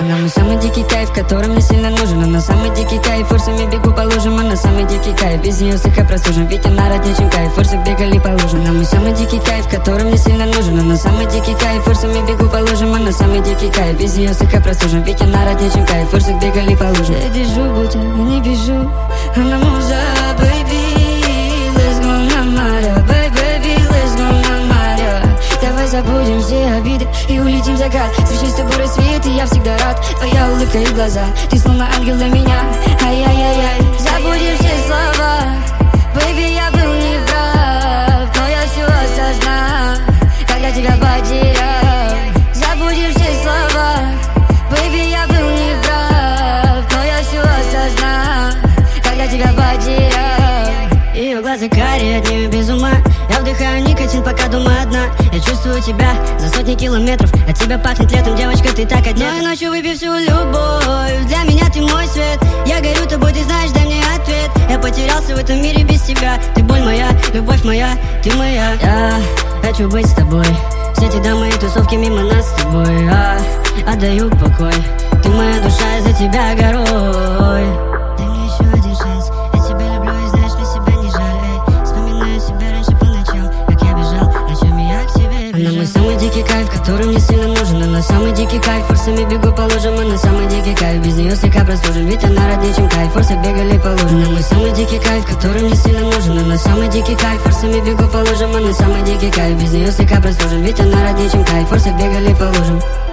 Она мой самый дикий кайф, который мне сильно нужен. Она самый дикий кайф, форсами бегу по лужам. Она самый дикий кайф, без нее слегка простужен. Ведь она роднее, чем кайф, форсы бегали по лужам. Она мой самый дикий кайф, который мне сильно нужен. Она самый дикий кайф, форсами бегу по лужам. Она самый дикий кайф, без нее слегка простужен. Ведь она роднее, чем кайф, форсы бегали по лужам. Я держу, будто не бежу. Она муза, baby. Let's go на море, baby, let's go на море. Давай забудем все обиды и улетим в закат. Встречай с тобой рассвет, и я всегда рад. Твоя улыбка и глаза, ты словно ангел для меня. Ай-яй-яй-яй. Забудем все слова, baby, я был неправ, но я все осознал, когда тебя потерял. Забудем все слова, baby, я был неправ, но я все осознал, когда тебя потерял. Ее глаза карие, от нее без ума. Я вдыхаю никотин, пока думаю одна. Я чувствую тебя за сотни километров. От тебя пахнет летом, девочка, ты так одета. Но и ночью выпью всю любовь. Для меня ты мой свет. Я горю тобой, ты знаешь, дай мне ответ. Я потерялся в этом мире без тебя. Ты боль моя, любовь моя, ты моя. Я хочу быть с тобой. Все эти дамы и тусовки мимо нас с тобой. Отдаю покой. Ты моя душа, я за тебя горой. Дай мне еще один шанс. Я тебя люблю и знаешь, мне себя не жаль. Вспоминаю себя раньше по ночам, как я бежал, ночами я к тебе бежал. Она мой самый дикий кайф, который мне сильно нужен. Она самый дикий кайф, форсами бегу по лужам. Она самый дикий кайф, без нее слегка простужен. Ведь она роднее, чем кайф, форсы бегали по лужам. Она мой самый дикий кайф, который мне сильно нужен. Она самый дикий кайф, форсами бегу по лужам. Она самый дикий кайф, без нее слегка простужен. Ведь она роднее, чем кайф, форсы бегали по лужам.